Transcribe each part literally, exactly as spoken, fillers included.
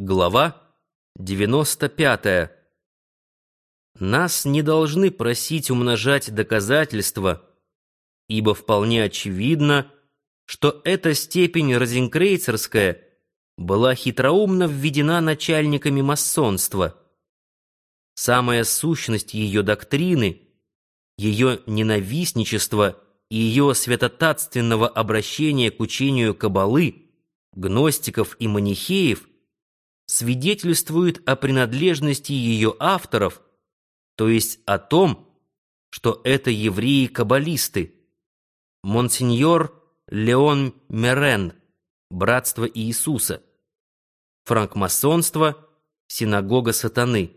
Глава девяносто пятая. Нас не должны просить умножать доказательства, ибо вполне очевидно, что эта степень розенкрейцерская была хитроумно введена начальниками масонства. Самая сущность ее доктрины, ее ненавистничество и ее святотатственного обращения к учению каббалы, гностиков и манихеев свидетельствует о принадлежности ее авторов, то есть о том, что это евреи-каббалисты. Монсеньор Леон Мерен, Братство Иисуса, франкмасонство, Синагога Сатаны.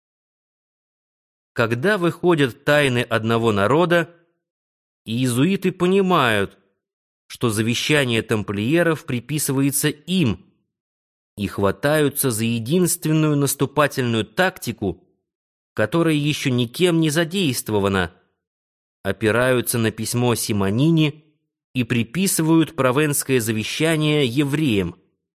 Когда выходят тайны одного народа, иезуиты понимают, что завещание тамплиеров приписывается им, и хватаются за единственную наступательную тактику, которая еще никем не задействована, опираются на письмо Симонини и приписывают Провенское завещание евреям.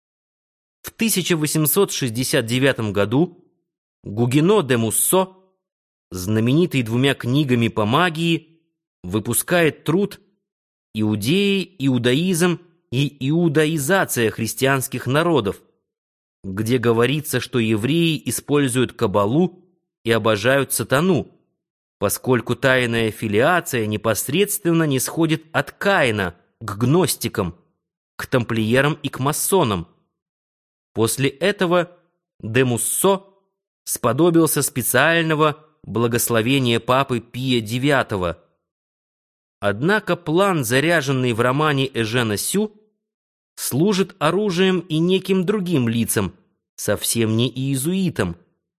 В тысяча восемьсот шестьдесят девятом году Гугено де Муссо, знаменитый двумя книгами по магии, выпускает труд «Иудеи, иудаизм и иудаизация христианских народов», где говорится, что евреи используют каббалу и обожают сатану, поскольку тайная филиация непосредственно нисходит от Каина к гностикам, к тамплиерам и к масонам. После этого де Муссо сподобился специального благословения папы Пия девятого. Однако план, заряженный в романе Эжена Сю, служит оружием и неким другим лицам, совсем не иезуитам.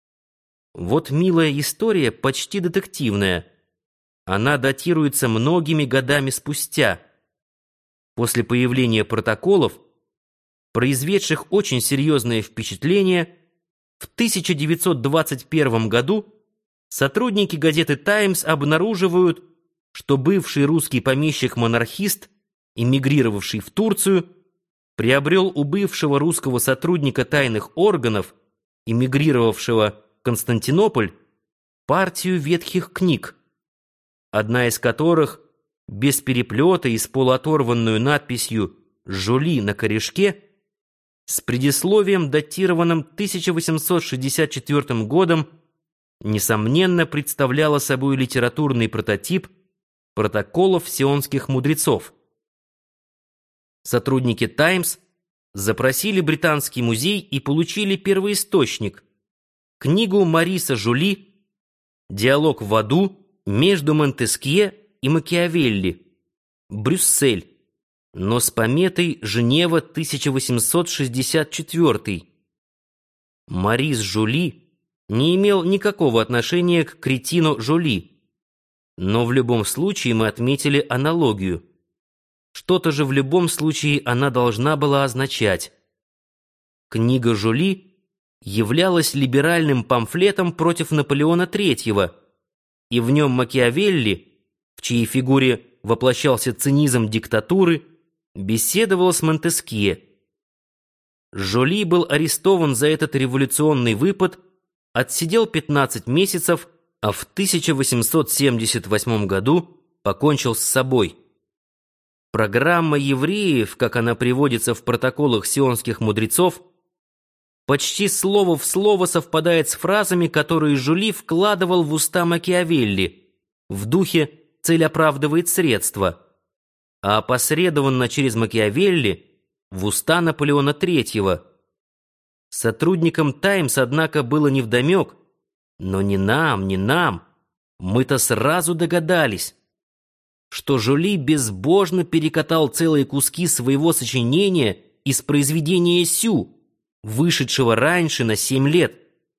Вот милая история, почти детективная. Она датируется многими годами спустя. После появления протоколов, произведших очень серьезное впечатление, в тысяча девятьсот двадцать первом году сотрудники газеты «Таймс» обнаруживают, что бывший русский помещик-монархист, эмигрировавший в Турцию, приобрел у бывшего русского сотрудника тайных органов, эмигрировавшего в Константинополь, партию ветхих книг, одна из которых, без переплета и с полуоторванную надписью «Жоли» на корешке, с предисловием, датированным тысяча восемьсот шестьдесят четвёртым годом, несомненно представляла собой литературный прототип протоколов сионских мудрецов. Сотрудники «Таймс» запросили Британский музей и получили первоисточник — книгу Мариса Жюли «Диалог в аду между Монтескье и Макиавелли», Брюссель, но с пометой «Женева, тысяча восемьсот шестьдесят четвёртый». Марис Жюли не имел никакого отношения к кретину Жоли, но в любом случае мы отметили аналогию. Что-то же в любом случае она должна была означать. Книга Жоли являлась либеральным памфлетом против Наполеона третьего, и в нем Макиавелли, в чьей фигуре воплощался цинизм диктатуры, беседовал с Монтескье. Жоли был арестован за этот революционный выпад, отсидел пятнадцать месяцев, а в тысяча восемьсот семьдесят восьмом году покончил с собой. Программа евреев, как она приводится в протоколах сионских мудрецов, почти слово в слово совпадает с фразами, которые Жюли вкладывал в уста Макиавелли, в духе «цель оправдывает средства», а опосредованно через Макиавелли в уста Наполеона третьего. Сотрудникам «Таймс», однако, было невдомек, но не нам, не нам, мы-то сразу догадались, что Жоли безбожно перекатал целые куски своего сочинения из произведения Сю, вышедшего раньше на семь лет.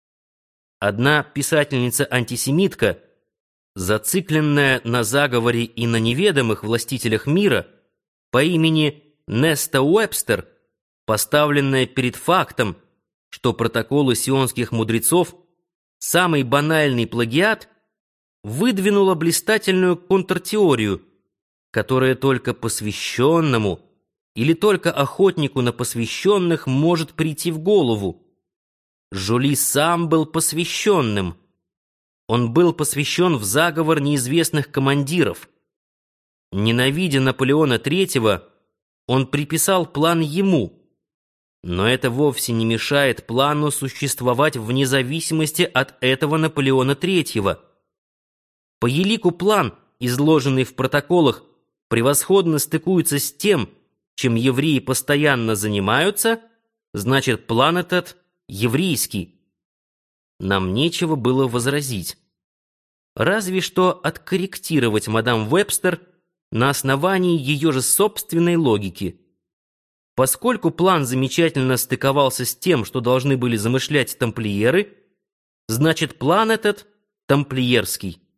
Одна писательница-антисемитка, зацикленная на заговоре и на неведомых властителях мира, по имени Неста Уэбстер, поставленная перед фактом, что протоколы сионских мудрецов — самый банальный плагиат, выдвинула блистательную контртеорию, которая только посвященному или только охотнику на посвященных может прийти в голову. Жюли сам был посвященным. Он был посвящен в заговор неизвестных командиров. Ненавидя Наполеона Третьего, он приписал план ему. Но это вовсе не мешает плану существовать вне зависимости от этого Наполеона Третьего. По елику план, изложенный в протоколах, превосходно стыкуется с тем, чем евреи постоянно занимаются, значит, план этот еврейский. Нам нечего было возразить. Разве что откорректировать мадам Вебстер на основании ее же собственной логики. Поскольку план замечательно стыковался с тем, что должны были замышлять тамплиеры, значит, план этот тамплиерский.